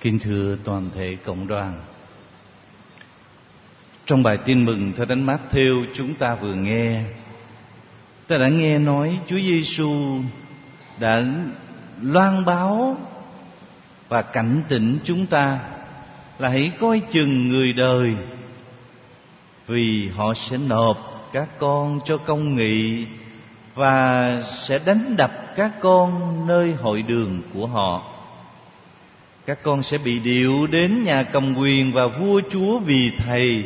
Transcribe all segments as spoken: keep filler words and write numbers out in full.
Kính thưa toàn thể cộng đoàn, trong bài tin mừng theo Thánh Mát-thêu chúng ta vừa nghe, ta đã nghe nói Chúa Giêsu đã loan báo và cảnh tỉnh chúng ta là hãy coi chừng người đời, vì họ sẽ nộp các con cho công nghị và sẽ đánh đập các con nơi hội đường của họ. Các con sẽ bị điệu đến nhà cầm quyền và vua chúa vì thầy,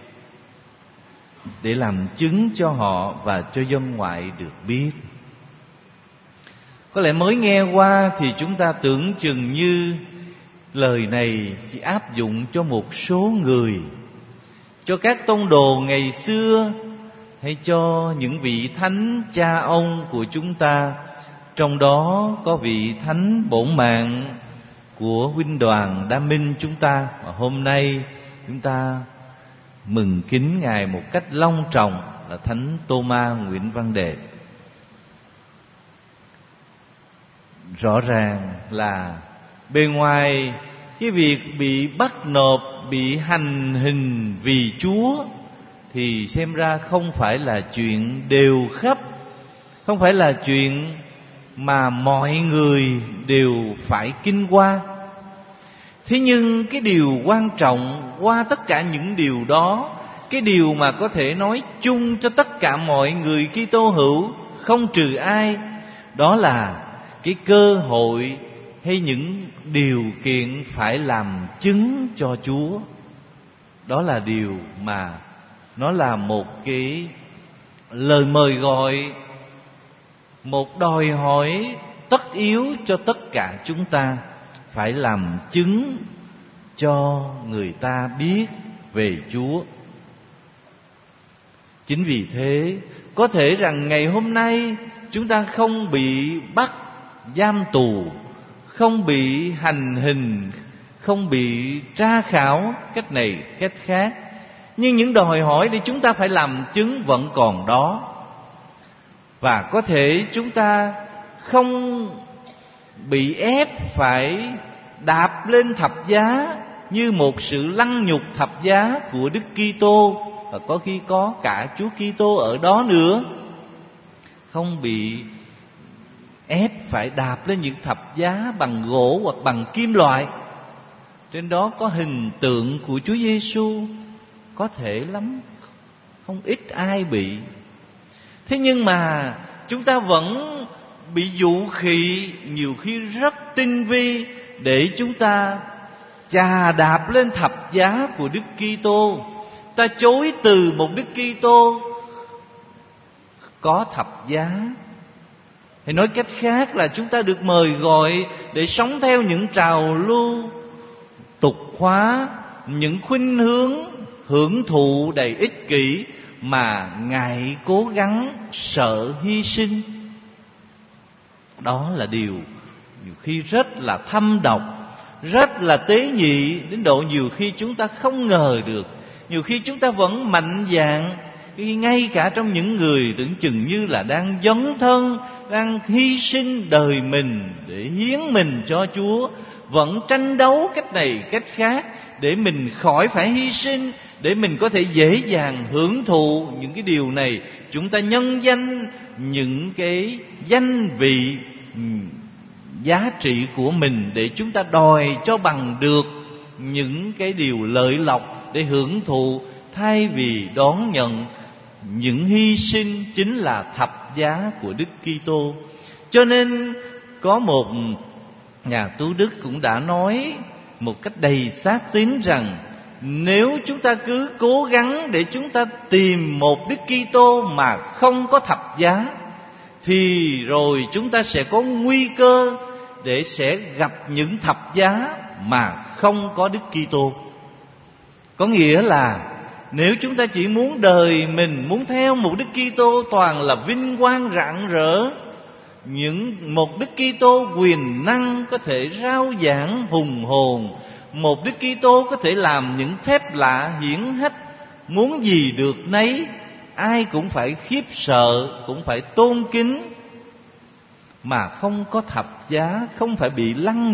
để làm chứng cho họ và cho dân ngoại được biết. Có lẽ mới nghe qua thì chúng ta tưởng chừng như lời này chỉ áp dụng cho một số người, cho các tông đồ ngày xưa, hay cho những vị thánh cha ông của chúng ta. Trong đó có vị thánh bổn mạng của huynh đoàn Đa Minh chúng ta, mà hôm nay chúng ta mừng kính Ngài một cách long trọng, là Thánh Tô-ma Nguyễn Văn Đệ. Rõ ràng là bề ngoài cái việc bị bắt nộp, bị hành hình vì Chúa thì xem ra không phải là chuyện đều khắp, không phải là chuyện mà mọi người đều phải kinh qua. Thế nhưng cái điều quan trọng qua tất cả những điều đó, cái điều mà có thể nói chung cho tất cả mọi người Kitô hữu không trừ ai, đó là cái cơ hội hay những điều kiện phải làm chứng cho Chúa. Đó là điều mà nó là một cái lời mời gọi, một đòi hỏi tất yếu cho tất cả chúng ta, phải làm chứng cho người ta biết về Chúa. Chính vì thế, có thể rằng ngày hôm nay chúng ta không bị bắt giam tù, không bị hành hình, không bị tra khảo cách này cách khác, nhưng những đòi hỏi để chúng ta phải làm chứng vẫn còn đó. Và có thể chúng ta không bị ép phải đạp lên thập giá như một sự lăng nhục thập giá của Đức Kitô, và có khi có cả Chúa Kitô ở đó nữa. Không bị ép phải đạp lên những thập giá bằng gỗ hoặc bằng kim loại. Trên đó có hình tượng của Chúa Giêsu, có thể lắm, không ít ai bị. Thế nhưng mà chúng ta vẫn bị dụ khị, nhiều khi rất tinh vi, để chúng ta chà đạp lên thập giá của Đức Kitô. Ta chối từ một Đức Kitô có thập giá. Hay nói cách khác là chúng ta được mời gọi để sống theo những trào lưu tục hóa, những khuynh hướng hưởng thụ đầy ích kỷ mà ngại cố gắng, sợ hy sinh. Đó là điều nhiều khi rất là thâm độc, rất là tế nhị, đến độ nhiều khi chúng ta không ngờ được. Nhiều khi chúng ta vẫn mạnh dạn, ngay cả trong những người tưởng chừng như là đang dấn thân, đang hy sinh đời mình để hiến mình cho Chúa, vẫn tranh đấu cách này cách khác để mình khỏi phải hy sinh, để mình có thể dễ dàng hưởng thụ những cái điều này. Chúng ta nhân danh những cái danh vị, giá trị của mình để chúng ta đòi cho bằng được những cái điều lợi lộc để hưởng thụ, thay vì đón nhận những hy sinh chính là thập giá của Đức Kitô. Cho nên có một nhà tu đức cũng đã nói một cách đầy xác tín rằng, nếu chúng ta cứ cố gắng để chúng ta tìm một Đức Kitô mà không có thập giá, thì rồi chúng ta sẽ có nguy cơ để sẽ gặp những thập giá mà không có Đức Kitô. Có nghĩa là nếu chúng ta chỉ muốn đời mình, muốn theo một Đức Kitô toàn là vinh quang rạng rỡ, những một Đức Kitô quyền năng có thể rao giảng hùng hồn, một Đức Kitô có thể làm những phép lạ hiển hách, muốn gì được nấy, ai cũng phải khiếp sợ, cũng phải tôn kính, mà không có thập giá, không phải bị lăng nhục,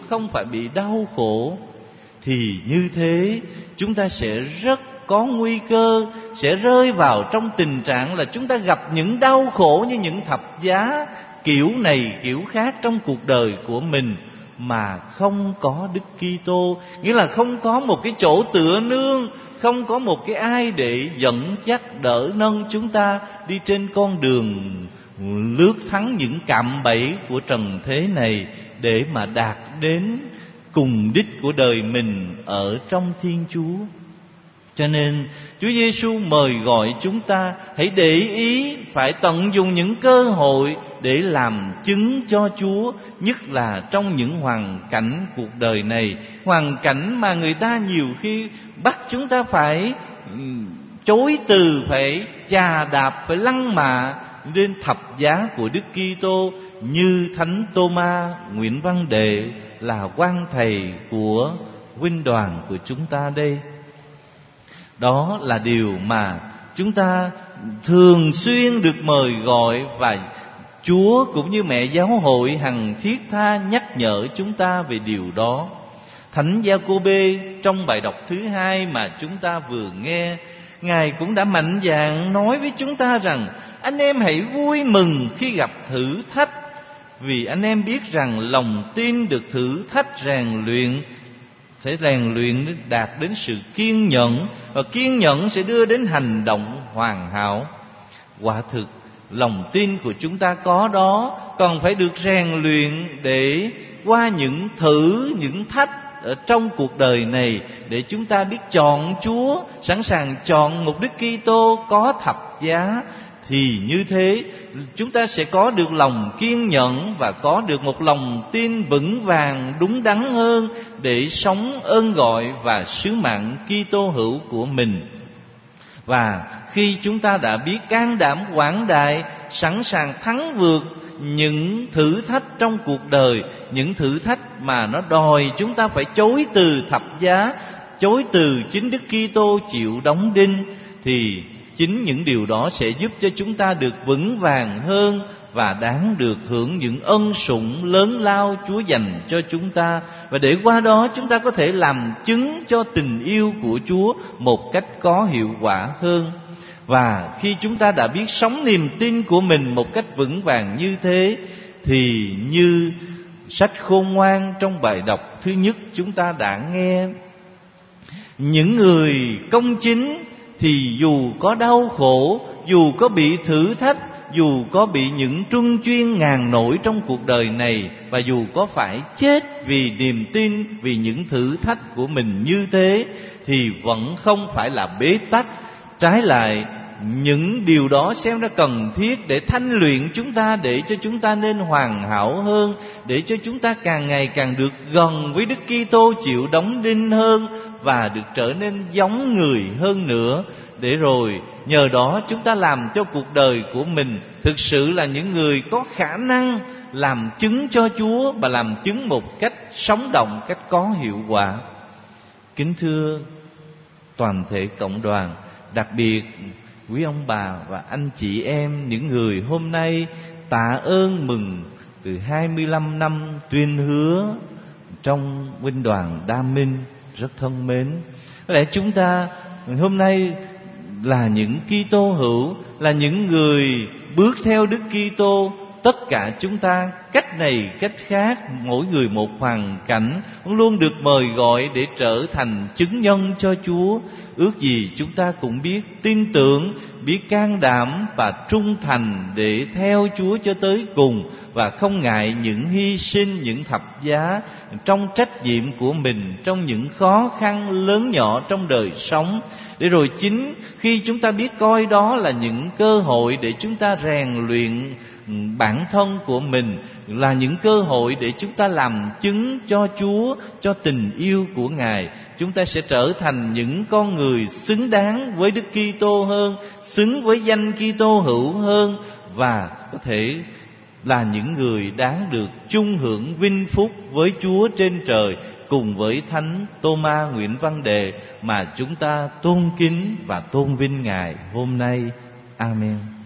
không phải bị đau khổ, thì như thế chúng ta sẽ rất có nguy cơ sẽ rơi vào trong tình trạng là chúng ta gặp những đau khổ như những thập giá kiểu này kiểu khác trong cuộc đời của mình, mà không có Đức Kitô, nghĩa là không có một cái chỗ tựa nương, không có một cái ai để dẫn dắt đỡ nâng chúng ta đi trên con đường lướt thắng những cạm bẫy của trần thế này, để mà đạt đến cùng đích của đời mình ở trong Thiên Chúa. Cho nên Chúa Giêsu mời gọi chúng ta hãy để ý, phải tận dụng những cơ hội để làm chứng cho Chúa, nhất là trong những hoàn cảnh cuộc đời này, hoàn cảnh mà người ta nhiều khi bắt chúng ta phải chối từ, phải chà đạp, phải lăng mạ lên thập giá của Đức Kitô, như Thánh Tô-ma, Nguyễn Văn Đệ là quan thầy của huynh đoàn của chúng ta đây. Đó là điều mà chúng ta thường xuyên được mời gọi, và Chúa cũng như mẹ giáo hội hằng thiết tha nhắc nhở chúng ta về điều đó. Thánh Gia-cô-bê trong bài đọc thứ hai mà chúng ta vừa nghe, Ngài cũng đã mạnh dạn nói với chúng ta rằng anh em hãy vui mừng khi gặp thử thách, vì anh em biết rằng lòng tin được thử thách rèn luyện sẽ rèn luyện đạt đến sự kiên nhẫn, và kiên nhẫn sẽ đưa đến hành động hoàn hảo. Quả thực lòng tin của chúng ta có đó, còn phải được rèn luyện để qua những thử, những thách ở trong cuộc đời này, để chúng ta biết chọn Chúa, sẵn sàng chọn một Đức Kitô có thập giá. Thì như thế chúng ta sẽ có được lòng kiên nhẫn và có được một lòng tin vững vàng đúng đắn hơn để sống ơn gọi và sứ mạng Kitô hữu của mình. Và khi chúng ta đã biết can đảm quảng đại, sẵn sàng thắng vượt những thử thách trong cuộc đời, những thử thách mà nó đòi chúng ta phải chối từ thập giá, chối từ chính Đức Kitô chịu đóng đinh, thì chính những điều đó sẽ giúp cho chúng ta được vững vàng hơn và đáng được hưởng những ân sủng lớn lao Chúa dành cho chúng ta. Và để qua đó chúng ta có thể làm chứng cho tình yêu của Chúa một cách có hiệu quả hơn. Và khi chúng ta đã biết sống niềm tin của mình một cách vững vàng như thế, thì như sách Khôn Ngoan trong bài đọc thứ nhất chúng ta đã nghe, những người công chính thì dù có đau khổ, dù có bị thử thách, dù có bị những truân chuyên ngàn nổi trong cuộc đời này, và dù có phải chết vì niềm tin, vì những thử thách của mình như thế, thì vẫn không phải là bế tắc. Trái lại, những điều đó xem ra cần thiết để thanh luyện chúng ta, để cho chúng ta nên hoàn hảo hơn, để cho chúng ta càng ngày càng được gần với Đức Kitô chịu đóng đinh hơn, và được trở nên giống người hơn nữa. Để rồi nhờ đó chúng ta làm cho cuộc đời của mình thực sự là những người có khả năng làm chứng cho Chúa, và làm chứng một cách sống động, cách có hiệu quả. Kính thưa toàn thể cộng đoàn, đặc biệt quý ông bà và anh chị em, những người hôm nay tạ ơn mừng từ hai mươi lăm năm tuyên hứa trong huynh đoàn Đa Minh rất thân mến. Có lẽ chúng ta hôm nay là những Kitô hữu, là những người bước theo Đức Kitô. Tất cả chúng ta cách này cách khác, mỗi người một hoàn cảnh, luôn được mời gọi để trở thành chứng nhân cho Chúa. Ước gì chúng ta cũng biết tin tưởng, biết can đảm và trung thành để theo Chúa cho tới cùng, và không ngại những hy sinh, những thập giá trong trách nhiệm của mình, trong những khó khăn lớn nhỏ trong đời sống. Để rồi chính khi chúng ta biết coi đó là những cơ hội để chúng ta rèn luyện bản thân của mình, là những cơ hội để chúng ta làm chứng cho Chúa, cho tình yêu của Ngài, chúng ta sẽ trở thành những con người xứng đáng với Đức Kitô hơn, xứng với danh Kitô hữu hơn, và có thể là những người đáng được chung hưởng vinh phúc với Chúa trên trời, cùng với Thánh Tô-ma Nguyễn Văn Đệ mà chúng ta tôn kính và tôn vinh Ngài hôm nay. Amen.